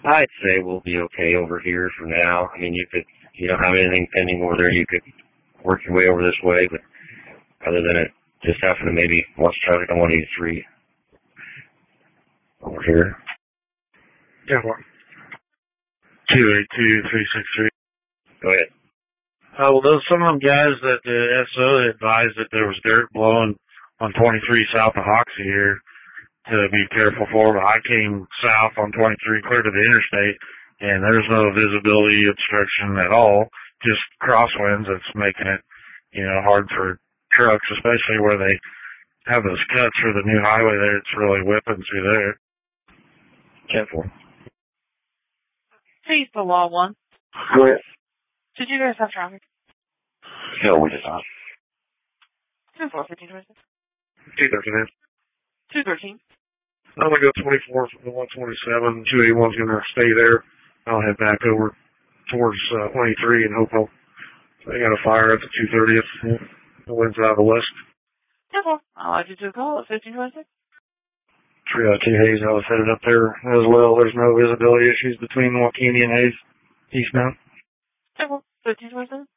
I'd say we'll be okay over here for now. I mean, you don't have anything pending over there, you could work your way over this way, but other than it, just having to maybe watch traffic on 183 over here. Yeah, what? 282-363. Go ahead. Well, those some of them guys that the SO advised that there was dirt blowing on 23 south of Hoxie here to be careful for, but I came south on 23 clear to the interstate, and there's no visibility obstruction at all, just crosswinds that's making it, hard for trucks, especially where they have those cuts for the new highway there. It's really whipping through there. Careful. Hey, the law one. Go ahead. Did you guys have traffic? No, we did not. 2-4-15-26. 213. 213. I'm going to go 24 from the 127. 281's going to stay there. I'll head back over towards 23 and hope they got a fire at the 230th. The wind's out of the west. I'll add you to a call at 1526. 302 Hayes, I was headed up there as well. There's no visibility issues between Joaquini and Hayes eastbound. 1527.